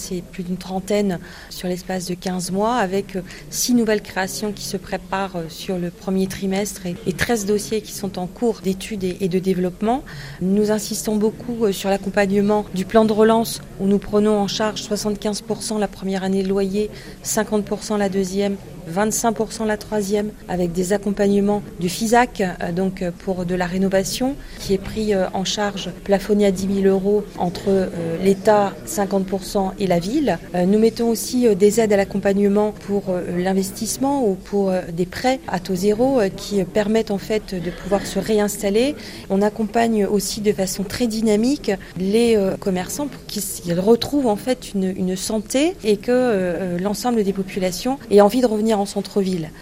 C'est plus d'une trentaine sur l'espace de 15 mois avec 6 nouvelles créations qui se préparent sur le premier trimestre et 13 dossiers qui sont en cours d'études et de développement. Nous insistons beaucoup sur l'accompagnement du plan de relance où nous prenons en charge 75% la première année de loyer, 50% la deuxième, 25% la troisième, avec des accompagnements du FISAC, donc pour de la rénovation, qui est pris en charge, plafonné à 10 000 euros entre l'État, 50% et la ville. Nous mettons aussi des aides à l'accompagnement pour l'investissement ou pour des prêts à taux zéro qui permettent en fait de pouvoir se réinstaller. On accompagne aussi de façon très dynamique les commerçants pour qu'ils retrouvent en fait une santé et que l'ensemble des populations aient envie de revenir en centre-ville.